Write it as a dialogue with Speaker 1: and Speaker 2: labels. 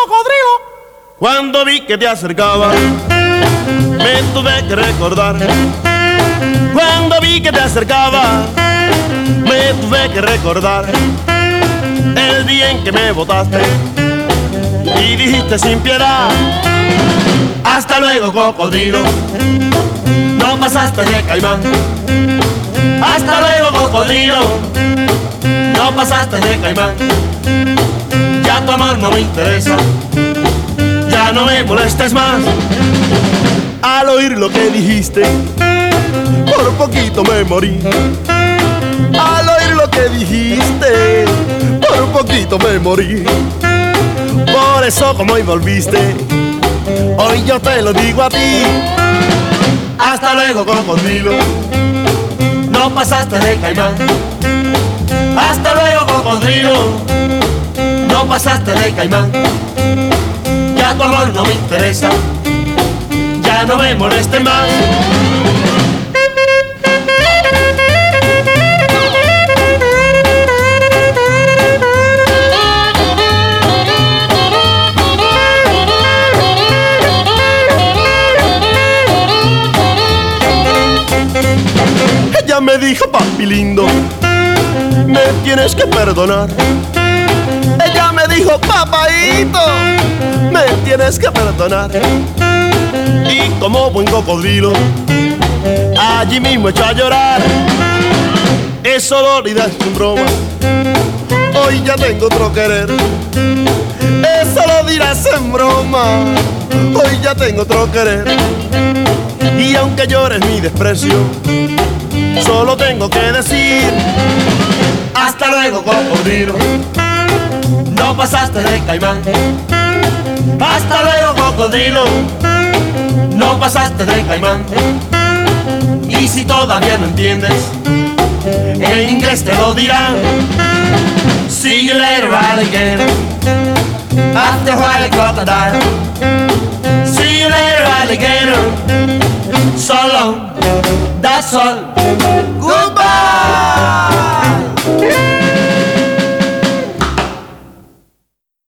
Speaker 1: cocodrilo.
Speaker 2: Cuando vi que te acercaba, me tuve que recordar. Cuando vi que te acercaba, me tuve que recordar el día en que me botaste y dijiste sin piedad: hasta luego, cocodrilo. No pasaste de caimán. Hasta luego, cocodrilo. No pasaste de caimán. Ya tu amor no me interesa. Ya no me molestes más. Al oír lo que dijiste, por poquito me morí. Al oír lo que dijiste, por poquito me morí. Por eso, como hoy volviste, hoy yo te lo digo a ti: hasta luego, cocodrilo. No pasaste de caimán. Hasta luego, cocodrilo. No pasaste de caimán. Ya tu amor no me interesa. Ya no me moleste más. Ella me dijo: papi lindo, me tienes que perdonar. Ella me dijo: papaíto, me tienes que perdonar. Y como buen cocodrilo, allí mismo echó a llorar. Eso lo dirás en broma, hoy ya tengo otro querer. Eso lo dirás en broma, hoy ya tengo otro querer. Y aunque llores mi desprecio, solo tengo que decir: hasta luego, cocodrilo. No pasaste de caimán. Hasta luego, cocodrilo. No pasaste de caimán. Y si todavía no entiendes, en inglés te lo dirán: see you later, alligator. After a while, crocodile. See you later, alligator. So long, that's all.